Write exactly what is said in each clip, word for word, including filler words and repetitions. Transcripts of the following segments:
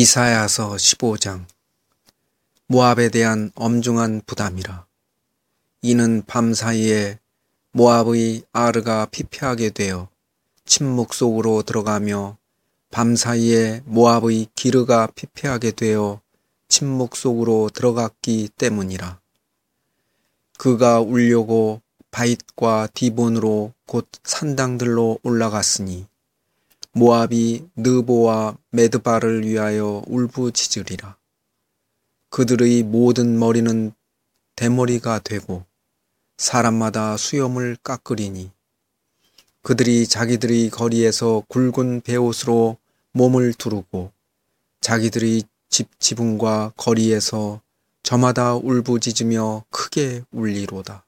이사야서 십오 장. 모압에 대한 엄중한 부담이라. 이는 밤사이에 모압의 아르가 피폐하게 되어 침묵 속으로 들어가며 밤사이에 모압의 기르가 피폐하게 되어 침묵 속으로 들어갔기 때문이라. 그가 울려고 바잇과 디본으로 곧 산당들로 올라갔으니 모압이 느보와 메드바를 위하여 울부짖으리라. 그들의 모든 머리는 대머리가 되고 사람마다 수염을 깎으리니 그들이 자기들의 거리에서 굵은 베옷으로 몸을 두르고 자기들의 집 지붕과 거리에서 저마다 울부짖으며 크게 울리로다.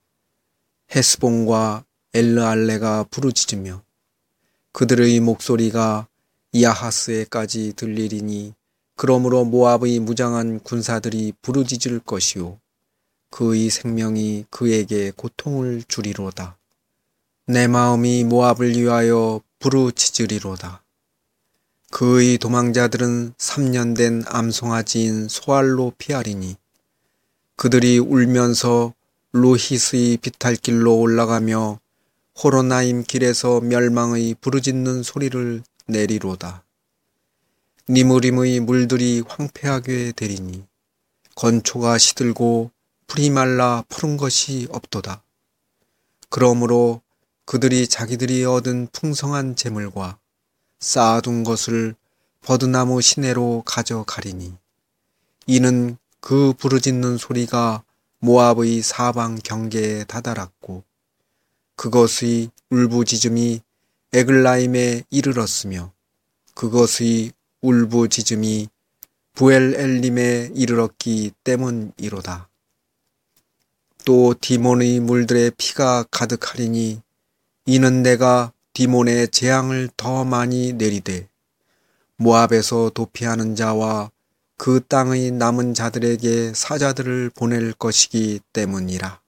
헤스본과 엘르알레가 부르짖으며 그들의 목소리가 야하스에까지 들리리니 그러므로 모압의 무장한 군사들이 부르짖을 것이요 그의 생명이 그에게 고통을 주리로다. 내 마음이 모압을 위하여 부르짖으리로다. 그의 도망자들은 삼 년 된 암송아지인 소알로 피하리니 그들이 울면서 루히스의 비탈길로 올라가며 호로나임 길에서 멸망의 부르짖는 소리를 내리로다. 니무림의 물들이 황폐하게 되리니 건초가 시들고 풀이 말라 푸른 것이 없도다. 그러므로 그들이 자기들이 얻은 풍성한 재물과 쌓아둔 것을 버드나무 시내로 가져가리니 이는 그 부르짖는 소리가 모압의 사방 경계에 다다랐고 그것의 울부짖음이 에글라임에 이르렀으며 그것의 울부짖음이 부엘엘림에 이르렀기 때문이로다. 또 디몬의 물들의 피가 가득하리니 이는 내가 디몬에 재앙을 더 많이 내리되 모압에서 도피하는 자와 그 땅의 남은 자들에게 사자들을 보낼 것이기 때문이라.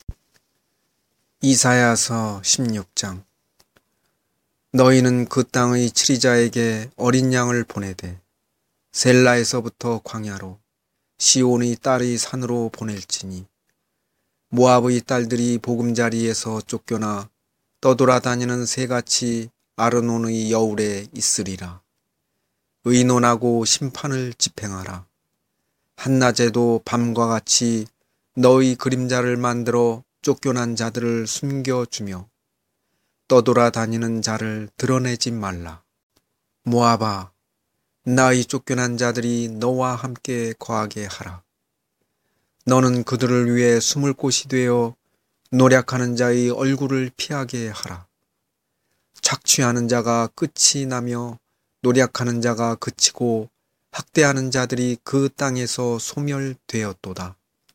이사야서 십육 장. 너희는 그 땅의 치리자에게 어린 양을 보내되 셀라에서부터 광야로 시온의 딸의 산으로 보낼지니 모압의 딸들이 보금자리에서 쫓겨나 떠돌아다니는 새같이 아르논의 여울에 있으리라. 의논하고 심판을 집행하라. 한낮에도 밤과 같이 너의 그림자를 만들어 쫓겨난 자들을 숨겨주며 떠돌아다니는 자를 드러내지 말라. 모압아, 나의 쫓겨난 자들이 너와 함께 거하게 하라. 너는 그들을 위해 숨을 곳이 되어 노력하는 자의 얼굴을 피하게 하라. 착취하는 자가 끝이 나며 노력하는 자가 그치고 학대하는 자들이 그 땅에서 소멸되었도다.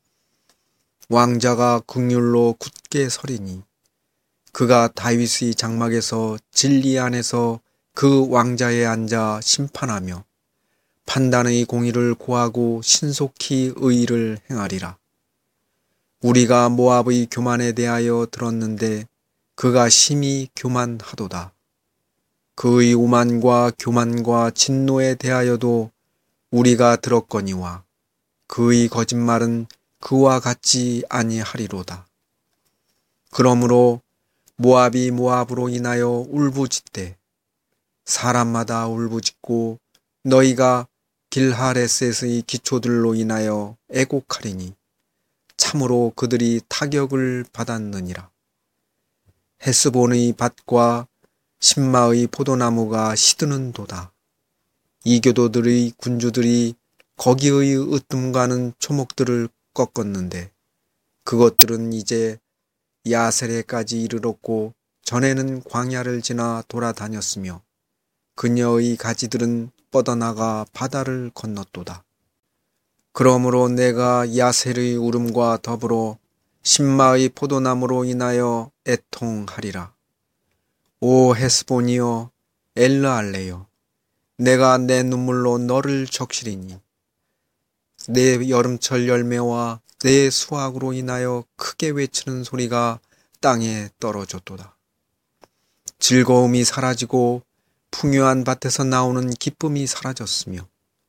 왕자가 긍휼로 굳게 서리니 그가 다윗의 장막에서 진리 안에서 그 왕자에 앉아 심판하며 판단의 공의를 고하고 신속히 의를 행하리라. 우리가 모압의 교만에 대하여 들었는데 그가 심히 교만하도다. 그의 오만과 교만과 진노에 대하여도 우리가 들었거니와 그의 거짓말은 그와 같지 아니하리로다. 그러므로 모압이 모압으로 인하여 울부짖되 사람마다 울부짖고 너희가 길하레셋의 기초들로 인하여 애곡하리니 참으로 그들이 타격을 받았느니라. 헤스본의 밭과 신마의 포도나무가 시드는도다. 이교도들의 군주들이 거기의 으뜸가는 초목들을 꺾었는데 그것들은 이제 야세레까지 이르렀고 전에는 광야를 지나 돌아다녔으며 그녀의 가지들은 뻗어나가 바다를 건넜도다. 그러므로 내가 야셀의 울음과 더불어 신마의 포도나무로 인하여 애통하리라. 오 헤스본이여 엘르알레여, 내가 내 눈물로 너를 적시리니 내 여름철 열매와 내 수확으로 인하여 크게 외치는 소리가 땅에 떨어졌도다. 즐거움이 사라지고 풍요한 밭에서 나오는 기쁨이 사라졌으며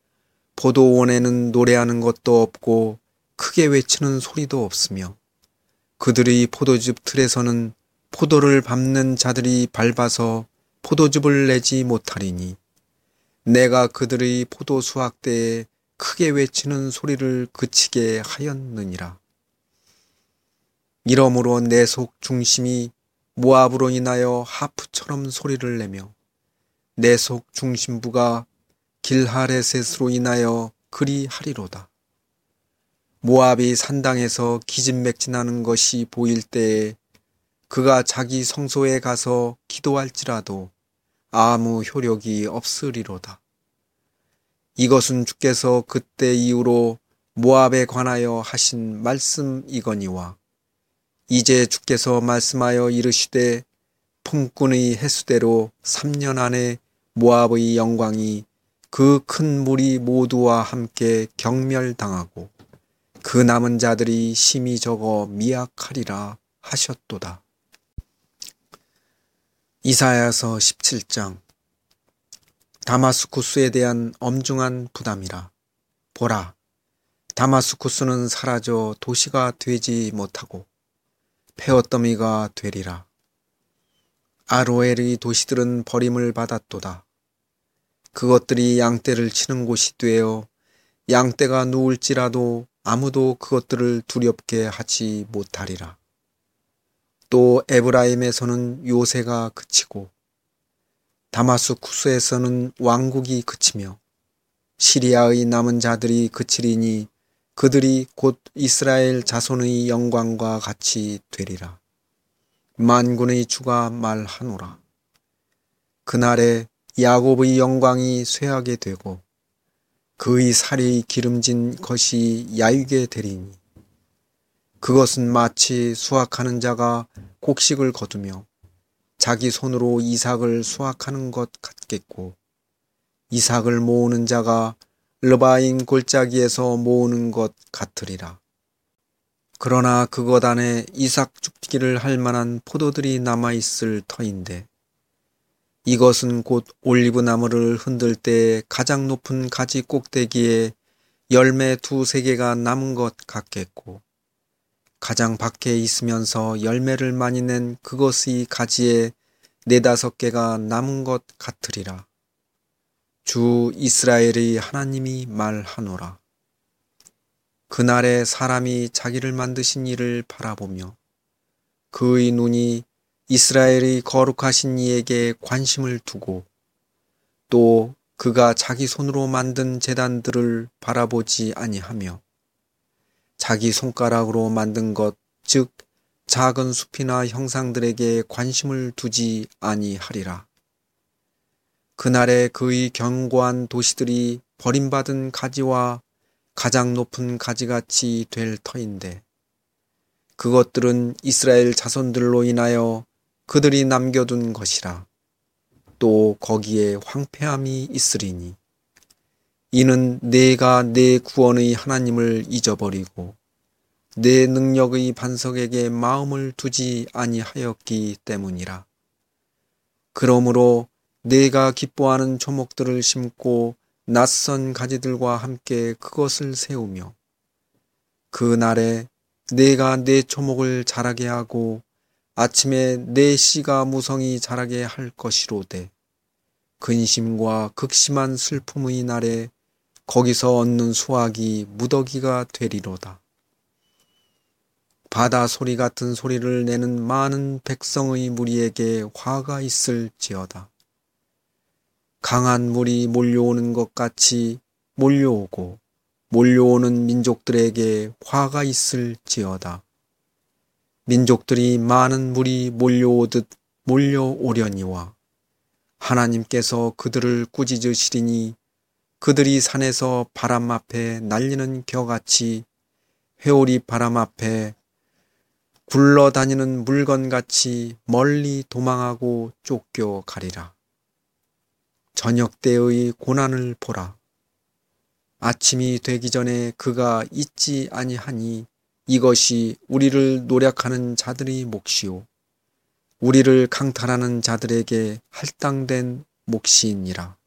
포도원에는 노래하는 것도 없고 크게 외치는 소리도 없으며 그들의 포도즙 틀에서는 포도를 밟는 자들이 밟아서 포도즙을 내지 못하리니 내가 그들의 포도 수확 때에 크게 외치는 소리를 그치게 하였느니라. 이러므로 내 속 중심이 모압으로 인하여 하프처럼 소리를 내며 내 속 중심부가 길하레셋으로 인하여 그리하리로다. 모압이 산당에서 기진맥진하는 것이 보일 때에 그가 자기 성소에 가서 기도할지라도 아무 효력이 없으리로다. 이것은 주께서 그때 이후로 모압에 관하여 하신 말씀이거니와 이제 주께서 말씀하여 이르시되 품꾼의 해수대로 삼 년 안에 모압의 영광이 그 큰 무리 모두와 함께 경멸당하고 그 남은 자들이 심히 적어 미약하리라 하셨도다. 이사야서 십칠 장. 다마스쿠스에 대한 엄중한 부담이라. 보라, 다마스쿠스는 사라져 도시가 되지 못하고 폐허더미가 되리라. 아로엘의 도시들은 버림을 받았도다. 그것들이 양떼를 치는 곳이 되어 양떼가 누울지라도 아무도 그것들을 두렵게 하지 못하리라. 또 에브라임에서는 요새가 그치고 다마스쿠스에서는 왕국이 그치며 시리아의 남은 자들이 그치리니 그들이 곧 이스라엘 자손의 영광과 같이 되리라. 만군의 주가 말하노라. 그날에 야곱의 영광이 쇠하게 되고 그의 살이 기름진 것이 야위게 되리니 그것은 마치 수확하는 자가 곡식을 거두며 자기 손으로 이삭을 수확하는 것 같겠고 이삭을 모으는 자가 르바인 골짜기에서 모으는 것 같으리라. 그러나 그것 안에 이삭 죽기를 할 만한 포도들이 남아있을 터인데 이것은 곧 올리브 나무를 흔들 때 가장 높은 가지 꼭대기에 열매 두세 개가 남은 것 같겠고 가장 밖에 있으면서 열매를 많이 낸 그것의 가지에 네다섯 개가 남은 것 같으리라. 주 이스라엘의 하나님이 말하노라. 그날에 사람이 자기를 만드신 이를 바라보며 그의 눈이 이스라엘의 거룩하신 이에게 관심을 두고 또 그가 자기 손으로 만든 제단들을 바라보지 아니하며 자기 손가락으로 만든 것, 즉 작은 숲이나 형상들에게 관심을 두지 아니하리라. 그날에 그의 견고한 도시들이 버림받은 가지와 가장 높은 가지같이 될 터인데 그것들은 이스라엘 자손들로 인하여 그들이 남겨둔 것이라. 또 거기에 황폐함이 있으리니 이는 내가 내 구원의 하나님을 잊어버리고 내 능력의 반석에게 마음을 두지 아니하였기 때문이라. 그러므로 내가 기뻐하는 조목들을 심고 낯선 가지들과 함께 그것을 세우며 그 날에 내가 내 조목을 자라게 하고 아침에 내 씨가 무성히 자라게 할 것이로되 근심과 극심한 슬픔의 날에 거기서 얻는 수확이 무더기가 되리로다. 바다 소리 같은 소리를 내는 많은 백성의 무리에게 화가 있을지어다. 강한 물이 몰려오는 것 같이 몰려오고 몰려오는 민족들에게 화가 있을지어다. 민족들이 많은 물이 몰려오듯 몰려오려니와 하나님께서 그들을 꾸짖으시리니 그들이 산에서 바람 앞에 날리는 겨같이 회오리 바람 앞에 굴러다니는 물건같이 멀리 도망하고 쫓겨가리라. 저녁 때의 고난을 보라. 아침이 되기 전에 그가 있지 아니하니 이것이 우리를 노력하는 자들의 몫이요 우리를 강탈하는 자들에게 할당된 몫이니라.